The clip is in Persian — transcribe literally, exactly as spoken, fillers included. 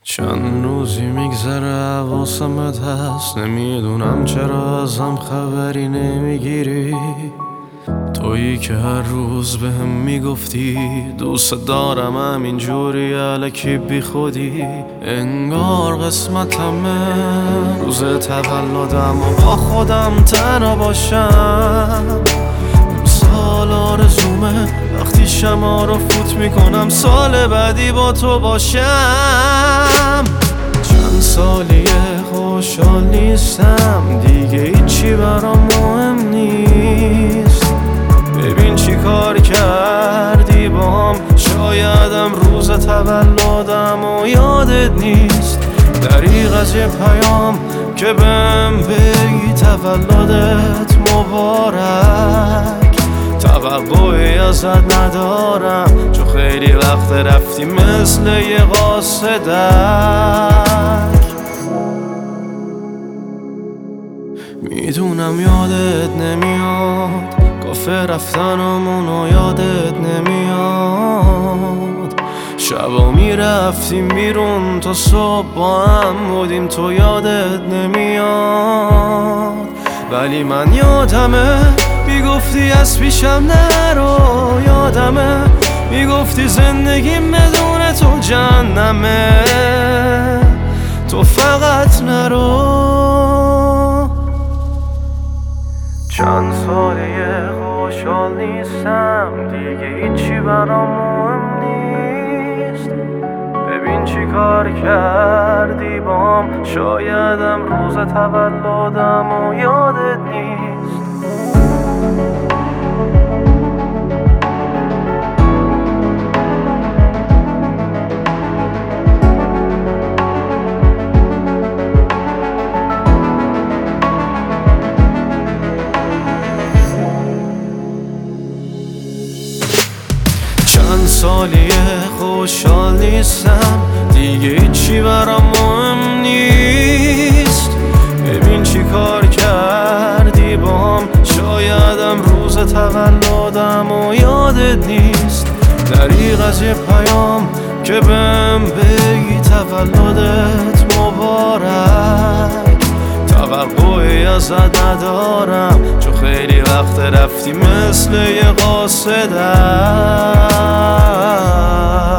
چند روزی میگذره حواسمت هست، نمیدونم چرا ازم خبری نمیگیری. تویی که هر روز به هم میگفتی دوست دارم همینجوری الکی بی خودی. انگار قسمتمه روز تولدم و با خودم تنها باشم. سال آرزومه وقتی شما رو فوت میکنم سال بعدی با تو باشم. چند سالیه خوشحال نیستم دیگه، هیچی برام مهم نیست. ببین چی کار کردی بام، شایدم روز تولدم و یادت نیست. دریغ از یه پیام که بهم بگی تولدت مبارک. توقعی ازت ندارم چون خیلی وقت رفتی مثل یه قاصدک. میدونم یادت نمیاد کافه رفتنمونو یادت نمیاد. شبا میرفتیم بیرون تا صبح با هم بودیم تو یادت نمیاد. ولی من یادمه میگفتی از پیشم نرو، یادمه میگفتی زندگیم بدون تو جهنمه، تو فقط نرو. چند سالیه خوشحال نیستم دیگه، هیچی برام مهم نیست. ببین چی کار کردی بام، شایدم روز تولدم و یادت نیست. چند سالیه خوشحال نیستم دیگه، هیچی برام مهم نیست. ببین چی کار کردی بام، شایدم روز تولدم و یادت نیست. دریغ از یه پیام که بهم بگی تولدت مبارک. توقعی ازت ندارم چون خیلی وقت رفتی مثل یه قاصدک.